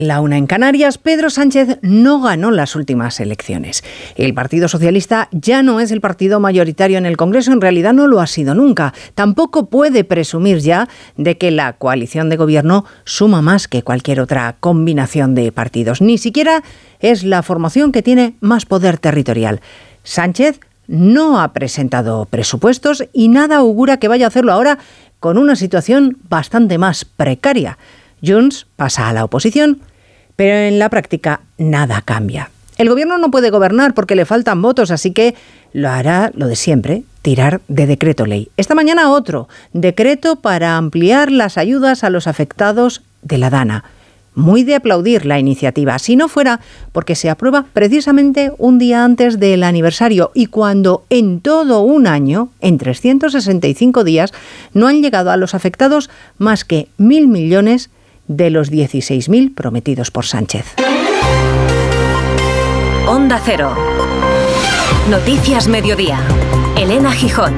La una en Canarias, Pedro Sánchez no ganó las últimas elecciones. El Partido Socialista ya no es el partido mayoritario en el Congreso, en realidad no lo ha sido nunca. Tampoco puede presumir ya de que la coalición de gobierno suma más que cualquier otra combinación de partidos. Ni siquiera es la formación que tiene más poder territorial. Sánchez no ha presentado presupuestos y nada augura que vaya a hacerlo ahora con una situación bastante más precaria. Junts pasa a la oposición, pero en la práctica nada cambia. El gobierno no puede gobernar porque le faltan votos, así que lo hará lo de siempre, tirar de decreto ley. Esta mañana otro, decreto para ampliar las ayudas a los afectados de la Dana. Muy de aplaudir la iniciativa, si no fuera porque se aprueba precisamente un día antes del aniversario y cuando en todo un año, en 365 días, no han llegado a los afectados más que 1.000 millones de los 16.000 prometidos por Sánchez. Onda Cero. Noticias Mediodía. Elena Gijón.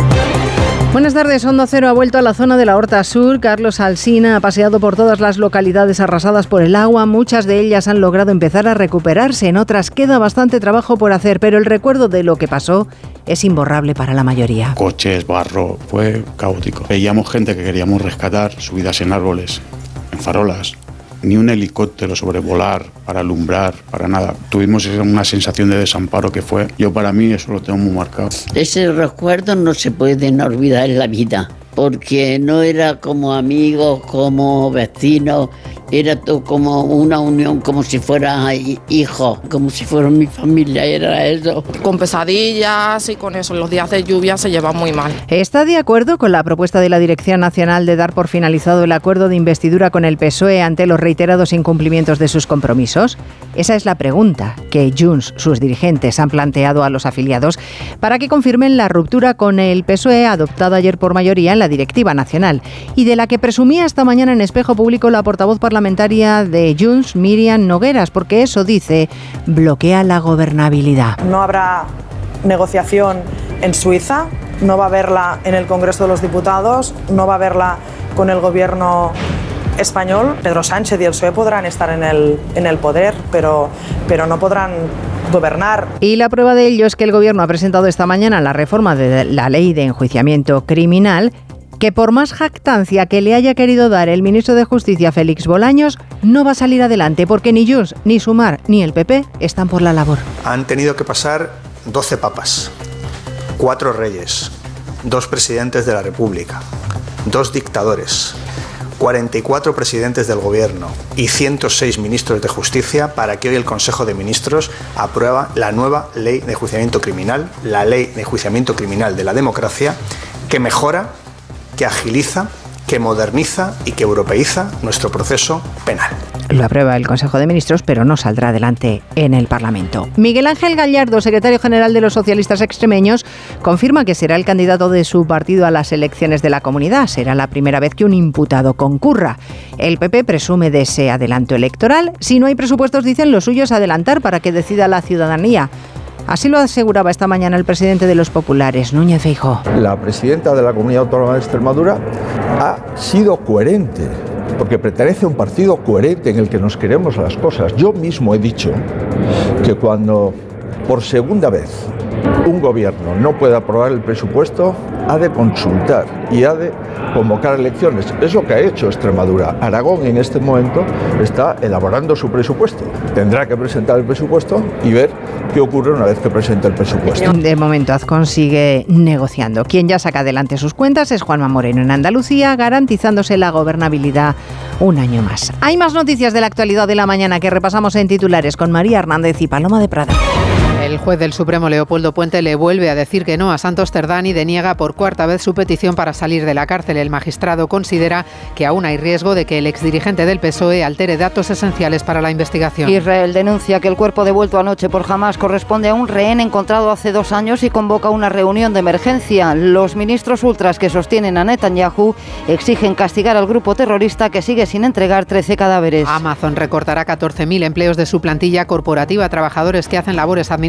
Buenas tardes. Onda Cero ha vuelto a la zona de la Horta Sur. Carlos Alsina ha paseado por todas las localidades arrasadas por el agua. Muchas de ellas han logrado empezar a recuperarse. En otras queda bastante trabajo por hacer, pero el recuerdo de lo que pasó es imborrable para la mayoría. Coches, barro, fue caótico. Veíamos gente que queríamos rescatar, subidas en árboles, en farolas, ni un helicóptero sobrevolar para alumbrar, para nada. Tuvimos una sensación de desamparo que fue, yo para mí eso lo tengo muy marcado. Ese recuerdo no se puede olvidar en la vida, porque no era como amigos, como vecinos, era todo como una unión, como si fuera hijos, como si fuera mi familia, era eso. Con pesadillas y con eso, los días de lluvia se llevan muy mal. ¿Está de acuerdo con la propuesta de la Dirección Nacional de dar por finalizado el acuerdo de investidura con el PSOE ante los reiterados incumplimientos de sus compromisos? Esa es la pregunta que Junts, sus dirigentes, han planteado a los afiliados para que confirmen la ruptura con el PSOE adoptada ayer por mayoría en la Directiva Nacional y de la que presumía esta mañana en Espejo Público la portavoz parlamentaria de Junts, Míriam Nogueras, porque eso, dice, bloquea la gobernabilidad. No habrá negociación en Suiza, no va a haberla en el Congreso de los Diputados, no va a haberla con el gobierno español. Pedro Sánchez y el PSOE podrán estar en el poder, pero no podrán gobernar. Y la prueba de ello es que el gobierno ha presentado esta mañana la reforma de la ley de enjuiciamiento criminal, que por más jactancia que le haya querido dar el ministro de Justicia, Félix Bolaños, no va a salir adelante porque ni Junts, ni Sumar, ni el PP están por la labor. Han tenido que pasar 12 papas, 4 reyes, 2 presidentes de la República, 2 dictadores, 44 presidentes del Gobierno y 106 ministros de Justicia para que hoy el Consejo de Ministros aprueba la nueva ley de enjuiciamiento criminal, la ley de enjuiciamiento criminal de la democracia, que mejora, que agiliza, que moderniza y que europeiza nuestro proceso penal. Lo aprueba el Consejo de Ministros, pero no saldrá adelante en el Parlamento. Miguel Ángel Gallardo, secretario general de los socialistas extremeños, confirma que será el candidato de su partido a las elecciones de la Comunidad. Será la primera vez que un imputado concurra. El PP presume de ese adelanto electoral. Si no hay presupuestos, dicen, lo suyo es adelantar para que decida la ciudadanía. Así lo aseguraba esta mañana el presidente de los populares, Núñez Feijóo. La presidenta de la Comunidad Autónoma de Extremadura ha sido coherente, porque pertenece a un partido coherente en el que nos queremos las cosas. Yo mismo he dicho que cuando por segunda vez un gobierno no puede aprobar el presupuesto, ha de consultar y ha de convocar elecciones. Es lo que ha hecho Extremadura. Aragón en este momento está elaborando su presupuesto. Tendrá que presentar el presupuesto y ver qué ocurre una vez que presente el presupuesto. De momento Azcón sigue negociando. Quien ya saca adelante sus cuentas es Juanma Moreno en Andalucía, garantizándose la gobernabilidad un año más. Hay más noticias de la actualidad de la mañana que repasamos en titulares con María Hernández y Paloma de Prada. El juez del Supremo, Leopoldo Puente, le vuelve a decir que no a Santos Cerdán y deniega por cuarta vez su petición para salir de la cárcel. El magistrado considera que aún hay riesgo de que el exdirigente del PSOE altere datos esenciales para la investigación. Israel denuncia que el cuerpo devuelto anoche por Hamás corresponde a un rehén encontrado hace 2 años y convoca una reunión de emergencia. Los ministros ultras que sostienen a Netanyahu exigen castigar al grupo terrorista que sigue sin entregar 13 cadáveres. Amazon recortará 14.000 empleos de su plantilla corporativa, trabajadores que hacen labores administrativas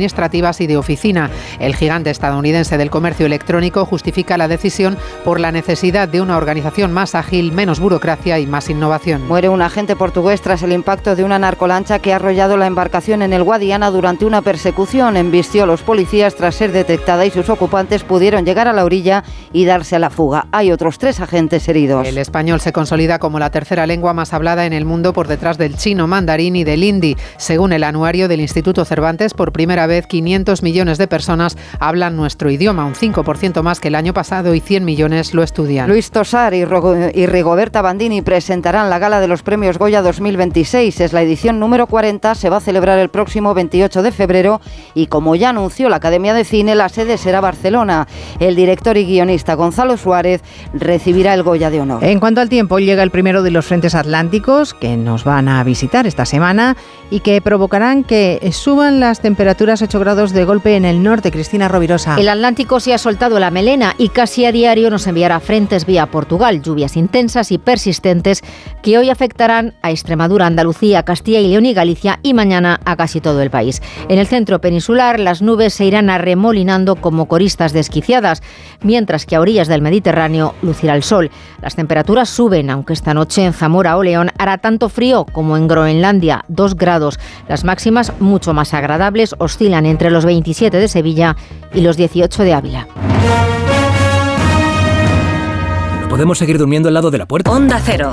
administrativas y de oficina. El gigante estadounidense del comercio electrónico justifica la decisión por la necesidad de una organización más ágil, menos burocracia y más innovación. Muere un agente portugués tras el impacto de una narcolancha que ha arrollado la embarcación en el Guadiana durante una persecución. Embistió a los policías tras ser detectada y sus ocupantes pudieron llegar a la orilla y darse a la fuga. Hay otros 3 agentes heridos. El español se consolida como la tercera lengua más hablada en el mundo por detrás del chino, mandarín y del hindi. Según el anuario del Instituto Cervantes, por primera vez 500 millones de personas hablan nuestro idioma, un 5% más que el año pasado, y 100 millones lo estudian. Luis Tosar y Rigoberta Bandini presentarán la gala de los premios Goya 2026. Es la edición número 40, se va a celebrar el próximo 28 de febrero y, como ya anunció la Academia de Cine, la sede será Barcelona. El director y guionista Gonzalo Suárez recibirá el Goya de honor. En cuanto al tiempo, llega el primero de los frentes atlánticos que nos van a visitar esta semana y que provocarán que suban las temperaturas 8 grados de golpe en el norte. Cristina Rovirosa. El Atlántico se ha soltado la melena y casi a diario nos enviará frentes vía Portugal, lluvias intensas y persistentes que hoy afectarán a Extremadura, Andalucía, Castilla y León y Galicia y mañana a casi todo el país. En el centro peninsular las nubes se irán arremolinando como coristas desquiciadas, mientras que a orillas del Mediterráneo lucirá el sol. Las temperaturas suben, aunque esta noche en Zamora o León hará tanto frío como en Groenlandia, 2 grados. Las máximas, mucho más agradables, oscilan entre los 27 de Sevilla y los 18 de Ávila. No podemos seguir durmiendo al lado de la puerta. Onda Cero.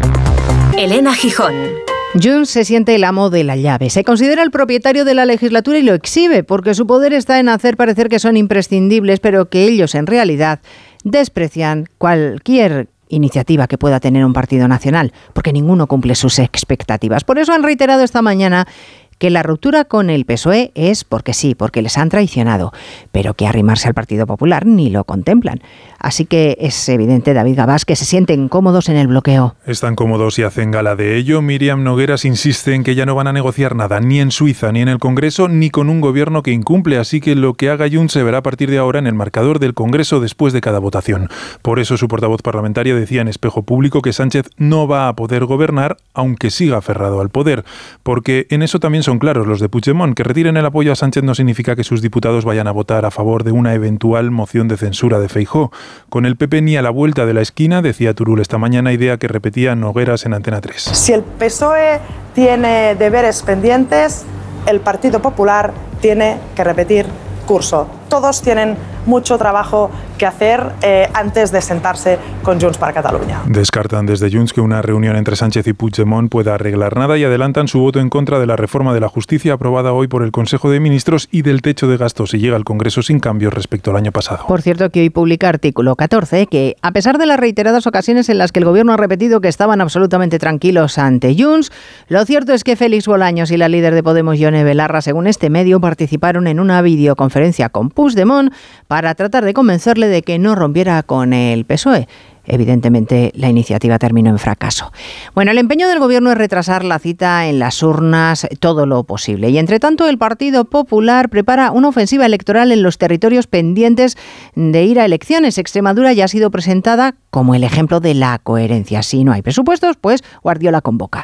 Elena Gijón. Junts se siente el amo de la llave. Se considera el propietario de la legislatura y lo exhibe, porque su poder está en hacer parecer que son imprescindibles, pero que ellos en realidad desprecian cualquier iniciativa que pueda tener un partido nacional, porque ninguno cumple sus expectativas. Por eso han reiterado esta mañana que la ruptura con el PSOE es porque sí, porque les han traicionado, pero que arrimarse al Partido Popular ni lo contemplan. Así que es evidente, David Gabás, que se sienten cómodos en el bloqueo. Están cómodos y hacen gala de ello. Míriam Nogueras insiste en que ya no van a negociar nada, ni en Suiza, ni en el Congreso, ni con un gobierno que incumple. Así que lo que haga Junts se verá a partir de ahora en el marcador del Congreso después de cada votación. Por eso su portavoz parlamentaria decía en Espejo Público que Sánchez no va a poder gobernar, aunque siga aferrado al poder. Porque en eso también son claros los de Puigdemont. Que retiren el apoyo a Sánchez no significa que sus diputados vayan a votar a favor de una eventual moción de censura de Feijóo. Con el PP ni a la vuelta de la esquina, decía Turull esta mañana, idea que repetía Nogueras en Antena 3. Si el PSOE tiene deberes pendientes, el Partido Popular tiene que repetir curso. Todos tienen mucho trabajo que hacer antes de sentarse con Junts per Catalunya. Descartan desde Junts que una reunión entre Sánchez y Puigdemont pueda arreglar nada y adelantan su voto en contra de la reforma de la justicia aprobada hoy por el Consejo de Ministros y del techo de gastos si llega al Congreso sin cambios respecto al año pasado. Por cierto, que hoy publica artículo 14 que, a pesar de las reiteradas ocasiones en las que el Gobierno ha repetido que estaban absolutamente tranquilos ante Junts, lo cierto es que Félix Bolaños y la líder de Podemos, Ione Belarra, según este medio, participaron en una videoconferencia con Puigdemont para tratar de convencerle de que no rompiera con el PSOE. Evidentemente, la iniciativa terminó en fracaso. Bueno, el empeño del Gobierno es retrasar la cita en las urnas todo lo posible. Y, entre tanto, el Partido Popular prepara una ofensiva electoral en los territorios pendientes de ir a elecciones. Extremadura ya ha sido presentada como el ejemplo de la coherencia. Si no hay presupuestos, pues Guardiola convoca.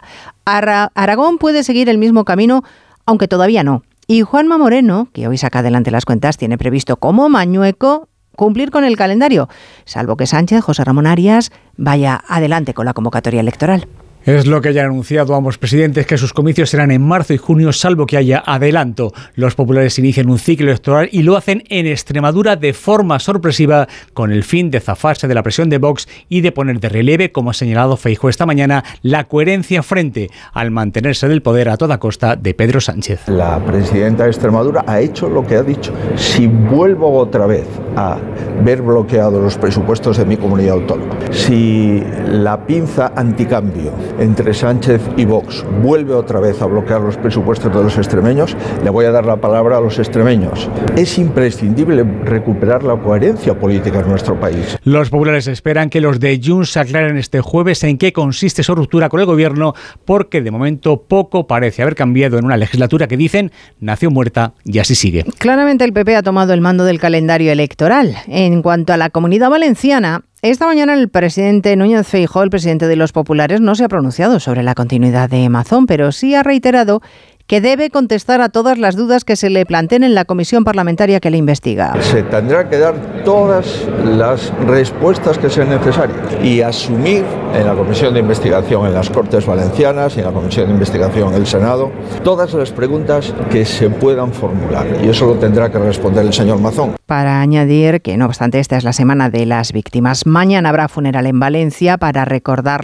Aragón puede seguir el mismo camino, aunque todavía no. Y Juanma Moreno, que hoy saca adelante las cuentas, tiene previsto como mañueco cumplir con el calendario, salvo que Sánchez, José Ramón Arias, vaya adelante con la convocatoria electoral. Es lo que ya han anunciado ambos presidentes, que sus comicios serán en marzo y junio, salvo que haya adelanto. Los populares inician un ciclo electoral y lo hacen en Extremadura de forma sorpresiva, con el fin de zafarse de la presión de Vox y de poner de relieve, como ha señalado Feijóo esta mañana, la coherencia frente al mantenerse del poder a toda costa de Pedro Sánchez. La presidenta de Extremadura ha hecho lo que ha dicho. Si vuelvo otra vez a ver bloqueados los presupuestos de mi comunidad autónoma, si la pinza anticambio entre Sánchez y Vox vuelve otra vez a bloquear los presupuestos de los extremeños, le voy a dar la palabra a los extremeños. Es imprescindible recuperar la coherencia política en nuestro país. Los populares esperan que los de Junts aclaren este jueves en qué consiste su ruptura con el gobierno, porque de momento poco parece haber cambiado en una legislatura que dicen nació muerta y así sigue. Claramente el PP ha tomado el mando del calendario electoral. En cuanto a la Comunidad Valenciana, esta mañana el presidente Núñez Feijóo, el presidente de los populares, no se ha pronunciado sobre la continuidad de Mazón, pero sí ha reiterado que debe contestar a todas las dudas que se le planteen en la comisión parlamentaria que le investiga. Se tendrá que dar todas las respuestas que sean necesarias y asumir en la comisión de investigación en las Cortes Valencianas y en la comisión de investigación en el Senado todas las preguntas que se puedan formular, y eso lo tendrá que responder el señor Mazón. Para añadir que, no obstante, esta es la semana de las víctimas. Mañana habrá funeral en Valencia para recordar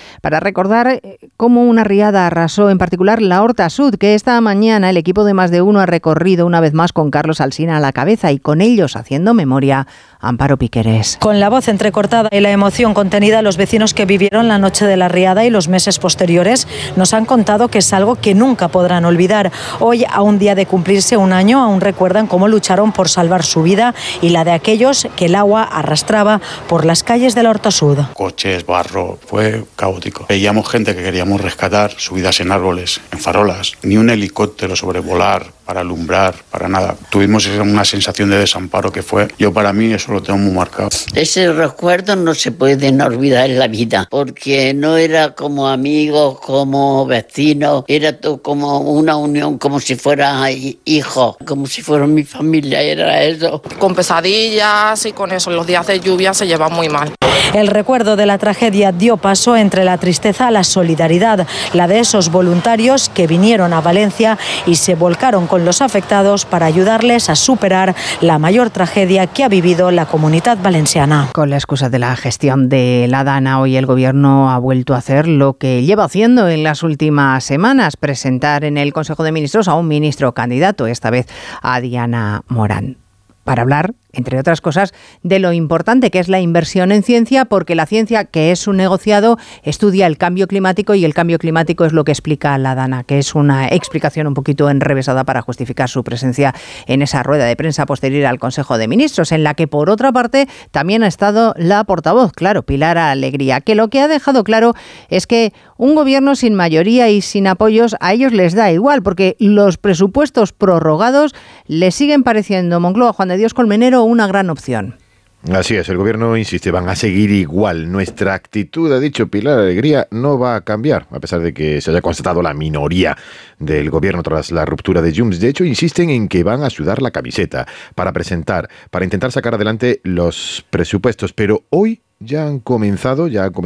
cómo una riada arrasó en particular la Horta Sud, que esta mañana el equipo de Más de Uno ha recorrido una vez más con Carlos Alsina a la cabeza y con ellos haciendo memoria. Amparo Piqueres. Con la voz entrecortada y la emoción contenida, los vecinos que vivieron la noche de la riada y los meses posteriores nos han contado que es algo que nunca podrán olvidar. Hoy, a un día de cumplirse un año, aún recuerdan cómo lucharon por salvar su vida y la de aquellos que el agua arrastraba por las calles de la Horta Sud. Coches, barro, fue caótico. Veíamos gente que queríamos rescatar, subidas en árboles, en farolas, ni un helicóptero sobrevolar para alumbrar, para nada. Tuvimos una sensación de desamparo que fue, yo para mí eso lo tengo muy marcado. Ese recuerdo no se pueden olvidar en la vida, porque no era como amigos, como vecinos, era todo como una unión, como si fuera hijos, como si fuera mi familia, era eso. Con pesadillas y con eso, los días de lluvia se llevan muy mal. El recuerdo de la tragedia dio paso entre la tristeza a la solidaridad, la de esos voluntarios que vinieron a Valencia y se volcaron con los afectados para ayudarles a superar la mayor tragedia que ha vivido la Comunitat Valenciana. Con la excusa de la gestión de la Dana, hoy el Gobierno ha vuelto a hacer lo que lleva haciendo en las últimas semanas, presentar en el Consejo de Ministros a un ministro candidato, esta vez a Diana Morán, para hablar, entre otras cosas, de lo importante que es la inversión en ciencia, porque la ciencia, que es un negociado, estudia el cambio climático y el cambio climático es lo que explica la Dana, que es una explicación un poquito enrevesada para justificar su presencia en esa rueda de prensa posterior al Consejo de Ministros, en la que, por otra parte, también ha estado la portavoz, claro, Pilar Alegría, que lo que ha dejado claro es que un gobierno sin mayoría y sin apoyos a ellos les da igual, porque los presupuestos prorrogados les siguen pareciendo, Moncloa, Juan de Dios Colmenero, una gran opción. Así es, el gobierno insiste, van a seguir igual. Nuestra actitud, ha dicho Pilar Alegría, no va a cambiar, a pesar de que se haya constatado la minoría del gobierno tras la ruptura de Junts. De hecho, insisten en que van a sudar la camiseta para intentar sacar adelante los presupuestos. Pero hoy ya ha comenzado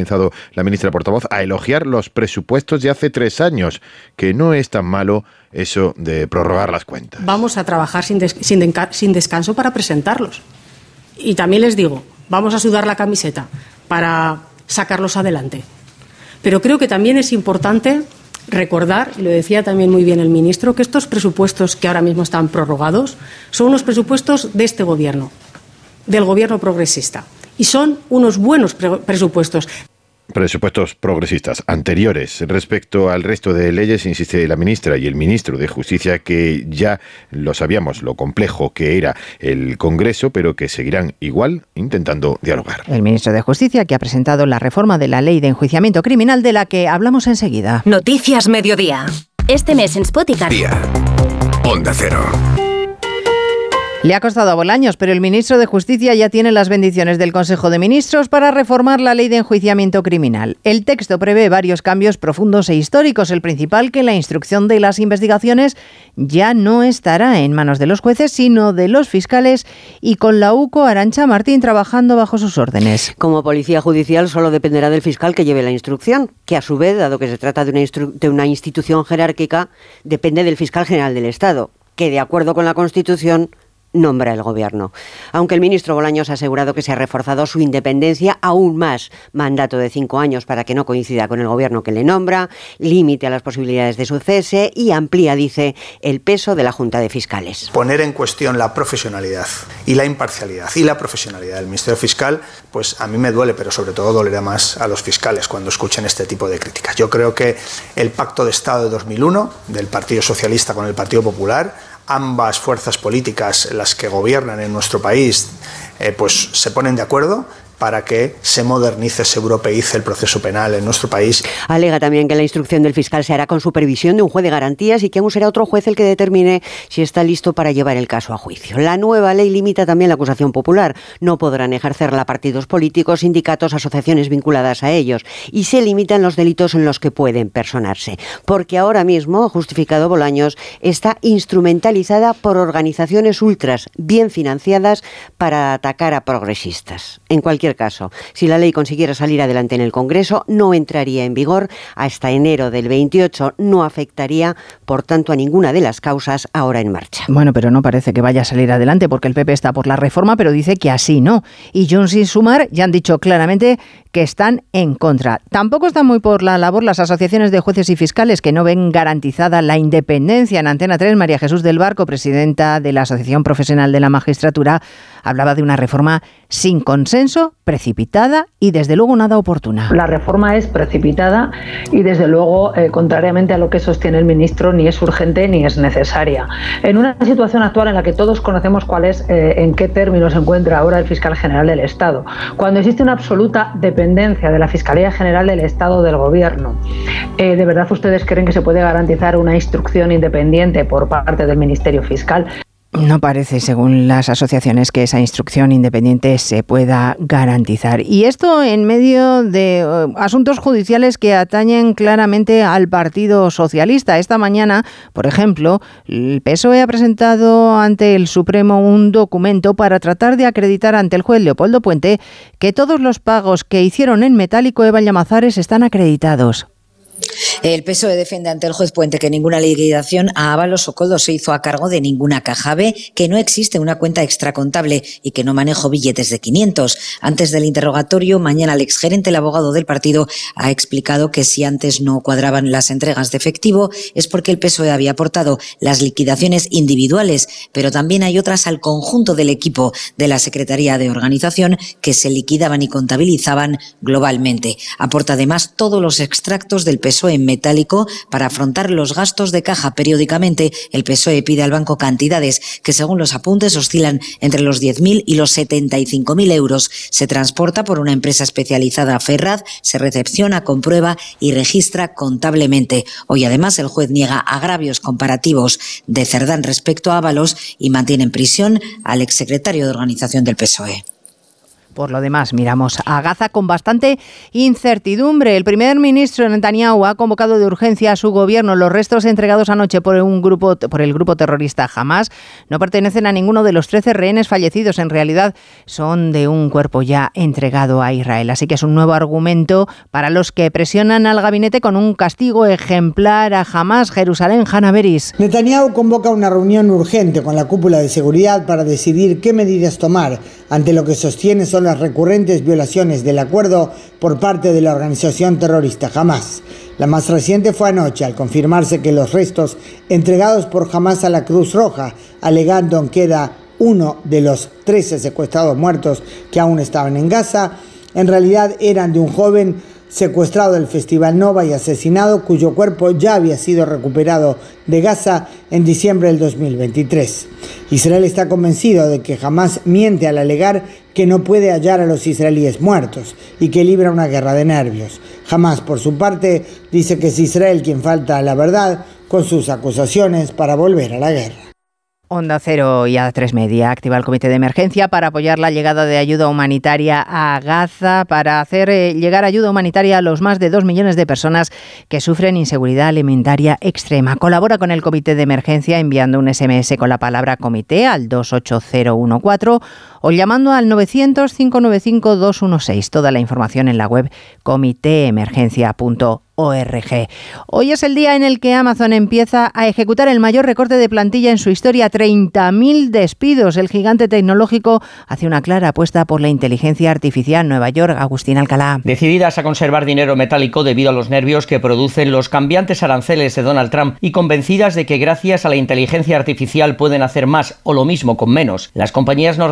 la ministra portavoz a elogiar los presupuestos de hace 3 años, que no es tan malo eso de prorrogar las cuentas. Vamos a trabajar sin descanso para presentarlos. Y también les digo, vamos a sudar la camiseta para sacarlos adelante. Pero creo que también es importante recordar, y lo decía también muy bien el ministro, que estos presupuestos que ahora mismo están prorrogados son unos presupuestos de este gobierno, del gobierno progresista. Y son unos buenos presupuestos. Presupuestos progresistas anteriores. Respecto al resto de leyes, insiste la ministra y el ministro de Justicia que ya lo sabíamos, lo complejo que era el Congreso, pero que seguirán igual intentando dialogar. El ministro de Justicia, que ha presentado la reforma de la ley de enjuiciamiento criminal, de la que hablamos enseguida. Noticias Mediodía. Este mes en Spotify. Onda Cero. Le ha costado a Bolaños, pero el ministro de Justicia ya tiene las bendiciones del Consejo de Ministros para reformar la ley de enjuiciamiento criminal. El texto prevé varios cambios profundos e históricos. El principal, que la instrucción de las investigaciones ya no estará en manos de los jueces, sino de los fiscales, y con la UCO Arantxa Martín trabajando bajo sus órdenes. Como policía judicial solo dependerá del fiscal que lleve la instrucción, que a su vez, dado que se trata de una institución jerárquica, depende del fiscal general del Estado, que de acuerdo con la Constitución nombra el Gobierno. Aunque el ministro Bolaños ha asegurado que se ha reforzado su independencia aún más, mandato de 5 años para que no coincida con el Gobierno que le nombra, límite a las posibilidades de su cese y amplía, dice, el peso de la Junta de Fiscales. Poner en cuestión la profesionalidad y la imparcialidad y la profesionalidad del Ministerio Fiscal, pues a mí me duele, pero sobre todo dolerá más a los fiscales cuando escuchen este tipo de críticas. Yo creo que el Pacto de Estado de 2001 del Partido Socialista con el Partido Popular, ambas fuerzas políticas, las que gobiernan en nuestro país, pues se ponen de acuerdo para que se modernice, se europeice el proceso penal en nuestro país. Alega también que la instrucción del fiscal se hará con supervisión de un juez de garantías y que aún será otro juez el que determine si está listo para llevar el caso a juicio. La nueva ley limita también la acusación popular. No podrán ejercerla partidos políticos, sindicatos, asociaciones vinculadas a ellos. Y se limitan los delitos en los que pueden personarse. Porque ahora mismo, ha justificado Bolaños, está instrumentalizada por organizaciones ultras bien financiadas para atacar a progresistas. En cualquier caso, si la ley consiguiera salir adelante en el Congreso, no entraría en vigor hasta enero del 28. No afectaría, por tanto, a ninguna de las causas ahora en marcha. Bueno, pero no parece que vaya a salir adelante porque el PP está por la reforma, pero dice que así no. Y Junts y Sumar ya han dicho claramente que están en contra. Tampoco están muy por la labor las asociaciones de jueces y fiscales que no ven garantizada la independencia. En Antena 3, María Jesús del Barco, presidenta de la Asociación Profesional de la Magistratura, hablaba de una reforma sin consenso, precipitada y desde luego nada oportuna. La reforma es precipitada y desde luego, contrariamente a lo que sostiene el ministro, ni es urgente ni es necesaria. En una situación actual en la que todos conocemos cuál es, en qué términos se encuentra ahora el fiscal general del Estado, cuando existe una absoluta dependencia de la Fiscalía General del Estado del Gobierno, ¿de verdad ustedes creen que se puede garantizar una instrucción independiente por parte del Ministerio Fiscal? No parece, según las asociaciones, que esa instrucción independiente se pueda garantizar. Y esto en medio de asuntos judiciales que atañen claramente al Partido Socialista. Esta mañana, por ejemplo, el PSOE ha presentado ante el Supremo un documento para tratar de acreditar ante el juez Leopoldo Puente que todos los pagos que hicieron en metálico Eva Llamazares están acreditados. El PSOE defiende ante el juez Puente que ninguna liquidación a Ábalos o Koldo se hizo a cargo de ninguna caja B, que no existe una cuenta extracontable y que no manejó billetes de 500. Antes del interrogatorio, mañana el exgerente, el abogado del partido, ha explicado que si antes no cuadraban las entregas de efectivo es porque el PSOE había aportado las liquidaciones individuales, pero también hay otras al conjunto del equipo de la Secretaría de Organización que se liquidaban y contabilizaban globalmente. Aporta además todos los extractos del PSOE en metálico para afrontar los gastos de caja. Periódicamente el PSOE pide al banco cantidades que según los apuntes oscilan entre los 10.000 y los 75.000 euros. Se transporta por una empresa especializada, Ferraz, se recepciona, comprueba y registra contablemente. Hoy además el juez niega agravios comparativos de Cerdán respecto a Ábalos y mantiene en prisión al exsecretario de Organización del PSOE. Por lo demás, miramos a Gaza con bastante incertidumbre. El primer ministro Netanyahu ha convocado de urgencia a su gobierno. Los restos entregados anoche por el grupo terrorista Hamas no pertenecen a ninguno de los 13 rehenes fallecidos. En realidad son de un cuerpo ya entregado a Israel. Así que es un nuevo argumento para los que presionan al gabinete con un castigo ejemplar a Hamas. Jerusalén, Hanna Beris. Netanyahu convoca una reunión urgente con la cúpula de seguridad para decidir qué medidas tomar ante lo que sostiene son las recurrentes violaciones del acuerdo por parte de la organización terrorista Hamas. La más reciente fue anoche, al confirmarse que los restos entregados por Hamas a la Cruz Roja, alegando que era uno de los 13 secuestrados muertos que aún estaban en Gaza, en realidad eran de un joven secuestrado del Festival Nova y asesinado, cuyo cuerpo ya había sido recuperado de Gaza en diciembre del 2023. Israel está convencido de que Hamas miente al alegar que no puede hallar a los israelíes muertos y que libra una guerra de nervios. Hamas, por su parte, dice que es Israel quien falta a la verdad con sus acusaciones para volver a la guerra. Onda Cero y A3 Media activa el comité de emergencia para apoyar la llegada de ayuda humanitaria a Gaza, para hacer llegar ayuda humanitaria a los más de 2 millones de personas que sufren inseguridad alimentaria extrema. Colabora con el comité de emergencia enviando un SMS con la palabra comité al 28014 o llamando al 900-595-216. Toda la información en la web comitéemergencia.org. Hoy es el día en el que Amazon empieza a ejecutar el mayor recorte de plantilla en su historia, 30.000 despidos. El gigante tecnológico hace una clara apuesta por la inteligencia artificial. Nueva York, Agustín Alcalá. Decididas a conservar dinero metálico debido a los nervios que producen los cambiantes aranceles de Donald Trump y convencidas de que gracias a la inteligencia artificial pueden hacer más o lo mismo con menos, las compañías norteamericanas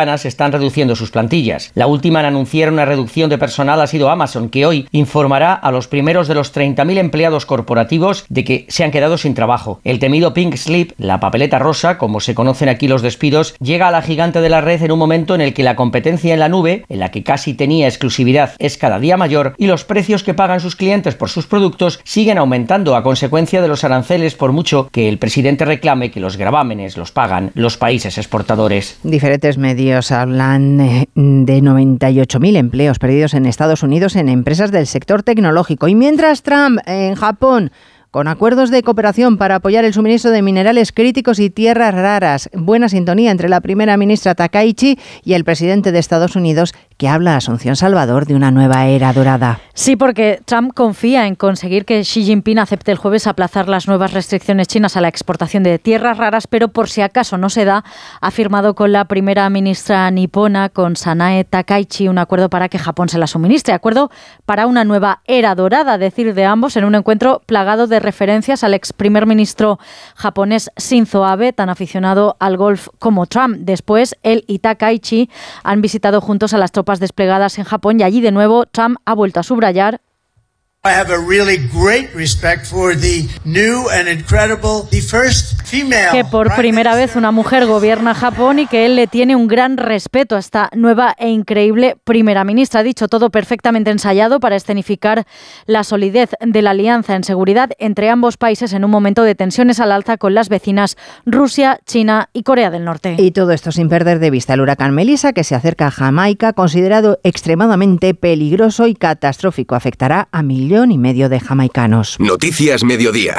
americanas están reduciendo sus plantillas. La última en anunciar una reducción de personal ha sido Amazon, que hoy informará a los primeros de los 30.000 empleados corporativos de que se han quedado sin trabajo. El temido Pink Slip, la papeleta rosa, como se conocen aquí los despidos, llega a la gigante de la red en un momento en el que la competencia en la nube, en la que casi tenía exclusividad, es cada día mayor y los precios que pagan sus clientes por sus productos siguen aumentando a consecuencia de los aranceles, por mucho que el presidente reclame que los gravámenes los pagan los países exportadores. Diferentes medios hablan de 98.000 empleos perdidos en Estados Unidos en empresas del sector tecnológico. Y mientras Trump en Japón, con acuerdos de cooperación para apoyar el suministro de minerales críticos y tierras raras. Buena sintonía entre la primera ministra Takaichi y el presidente de Estados Unidos, que habla a Asunción Salvador de una nueva era dorada. Sí, porque Trump confía en conseguir que Xi Jinping acepte el jueves aplazar las nuevas restricciones chinas a la exportación de tierras raras, pero por si acaso no se da, ha firmado con la primera ministra nipona, con Sanae Takaichi, un acuerdo para que Japón se la suministre. Acuerdo para una nueva era dorada, decir de ambos, en un encuentro plagado de referencias al ex primer ministro japonés Shinzo Abe, tan aficionado al golf como Trump. Después, él y Takaichi han visitado juntos a las tropas desplegadas en Japón y allí de nuevo Trump ha vuelto a subrayar I have a really great respect for the new and incredible, the first female. Que por primera vez una mujer gobierna Japón y que él le tiene un gran respeto a esta nueva e increíble primera ministra. Ha dicho todo perfectamente ensayado para escenificar la solidez de la alianza en seguridad entre ambos países en un momento de tensiones al alza con las vecinas Rusia, China y Corea del Norte. Y todo esto sin perder de vista el huracán Melissa, que se acerca a Jamaica, considerado extremadamente peligroso y catastrófico. Afectará a millones y medio de jamaicanos. Noticias Mediodía.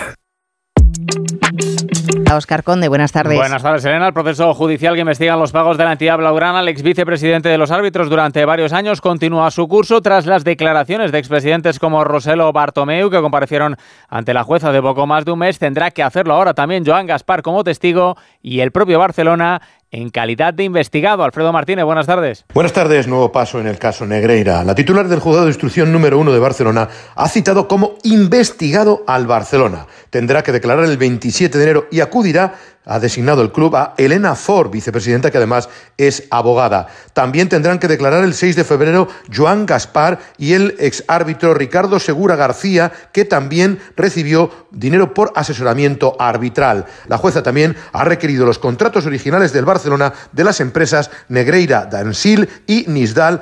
Óscar Conde, buenas tardes. Buenas tardes, Elena. El proceso judicial que investiga los pagos de la entidad blaugrana al exvicepresidente de los árbitros durante varios años continúa su curso tras las declaraciones de expresidentes como Roselo Bartomeu, que comparecieron ante la jueza de poco más de un mes. Tendrá que hacerlo ahora también Joan Gaspar como testigo y el propio Barcelona en calidad de investigado. Alfredo Martínez, buenas tardes. Buenas tardes. Nuevo paso en el caso Negreira. La titular del Juzgado de Instrucción número 1 de Barcelona ha citado como investigado al Barcelona. Tendrá que declarar el 27 de enero y acudirá, ha designado el club, a Elena Ford, vicepresidenta, que además es abogada. También tendrán que declarar el 6 de febrero Joan Gaspar y el exárbitro Ricardo Segura García, que también recibió dinero por asesoramiento arbitral. La jueza también ha requerido los contratos originales del Barcelona de las empresas Negreira Dansil y Nisdal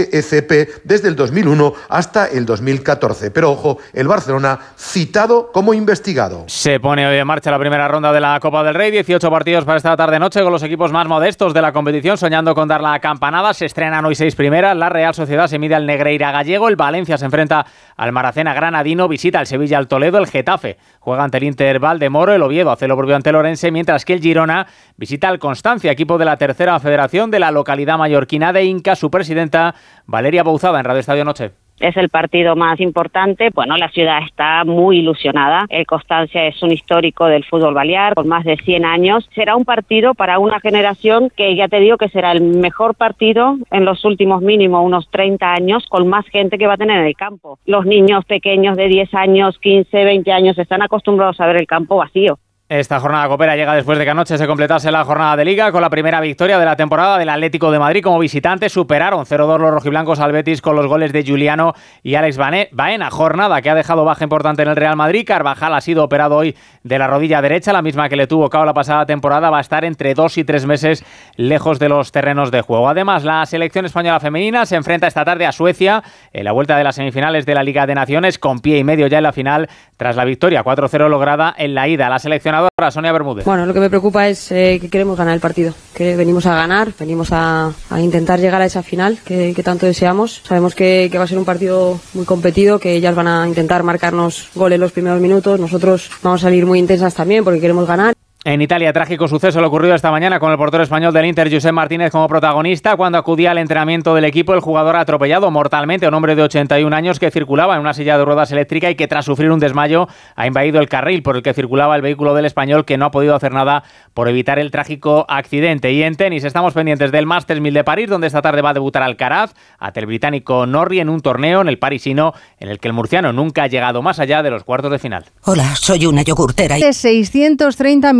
SECP desde el 2001 hasta el 2014. Pero ojo, el Barcelona citado como investigado. Se pone hoy en marcha la primera ronda de la Copa del Rey. 18 partidos para esta tarde-noche con los equipos más modestos de la competición, soñando con dar la campanada. Se estrenan hoy 6 primeras. La Real Sociedad se mide al Negreira gallego. El Valencia se enfrenta al Maracena granadino. Visita al Sevilla al Toledo. El Getafe juega ante el Inter Valdemoro. El Oviedo hace lo propio ante el Orense, mientras que el Girona visita al Constancia, equipo de la tercera federación de la localidad mallorquina de Inca. Su presidenta, Valeria Bouzada, en Radio Estadio Noche. Es el partido más importante. Bueno, la ciudad está muy ilusionada. El Constancia es un histórico del fútbol balear, con más de 100 años. Será un partido para una generación que ya te digo que será el mejor partido en los últimos mínimo unos 30 años, con más gente que va a tener en el campo. Los niños pequeños de 10 años, 15, 20 años están acostumbrados a ver el campo vacío. Esta jornada copera llega después de que anoche se completase la jornada de Liga con la primera victoria de la temporada del Atlético de Madrid como visitante. Superaron 0-2 los rojiblancos al Betis con los goles de Giuliano y Alex Baena. Jornada que ha dejado baja importante en el Real Madrid. Carvajal ha sido operado hoy de la rodilla derecha, la misma que le tuvo KO la pasada temporada. Va a estar entre 2 y 3 meses lejos de los terrenos de juego. Además, la selección española femenina se enfrenta esta tarde a Suecia en la vuelta de las semifinales de la Liga de Naciones, con pie y medio ya en la final tras la victoria 4-0 lograda en la ida. La seleccionadora Sonia Bermúdez. Bueno, lo que me preocupa es que queremos ganar el partido, que venimos a ganar, venimos a intentar llegar a esa final que tanto deseamos. Sabemos que va a ser un partido muy competido, que ellas van a intentar marcarnos goles los primeros minutos, nosotros vamos a salir muy intensas también porque queremos ganar. En Italia, trágico suceso le ocurrido esta mañana con el portero español del Inter, Josep Martínez, como protagonista. Cuando acudía al entrenamiento del equipo, el jugador ha atropellado mortalmente a un hombre de 81 años que circulaba en una silla de ruedas eléctrica y que tras sufrir un desmayo ha invadido el carril por el que circulaba el vehículo del español, que no ha podido hacer nada por evitar el trágico accidente. Y en tenis estamos pendientes del Masters 1000 de París, donde esta tarde va a debutar Alcaraz ante el británico Norrie en un torneo en el parisino en el que el murciano nunca ha llegado más allá de los cuartos de final. Hola, soy una yogurtera. De 630 millones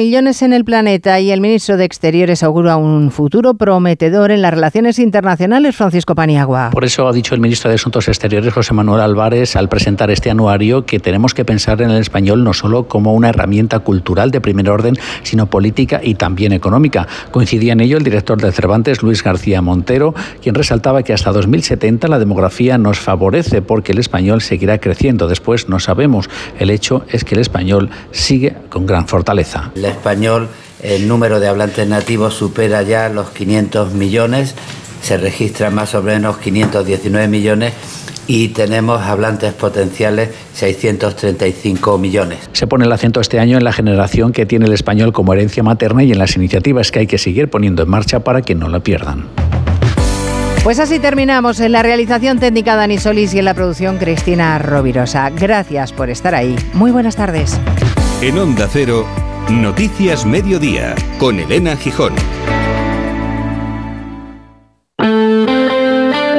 millones en el planeta y el ministro de Exteriores augura un futuro prometedor en las relaciones internacionales, Francisco Paniagua. Por eso ha dicho el ministro de Asuntos Exteriores, José Manuel Álvarez, al presentar este anuario, que tenemos que pensar en el español no solo como una herramienta cultural de primer orden, sino política y también económica. Coincidía en ello el director de Cervantes, Luis García Montero, quien resaltaba que hasta 2070 la demografía nos favorece porque el español seguirá creciendo. Después no sabemos. El hecho es que el español sigue con gran fortaleza. El español, el número de hablantes nativos supera ya los 500 millones, se registran más o menos 519 millones y tenemos hablantes potenciales 635 millones. Se pone el acento este año en la generación que tiene el español como herencia materna y en las iniciativas que hay que seguir poniendo en marcha para que no la pierdan. Pues así terminamos. En la realización técnica Dani Solís y en la producción Cristina Rovirosa. Gracias por estar ahí. Muy buenas tardes. En Onda Cero, Noticias Mediodía, con Elena Gijón.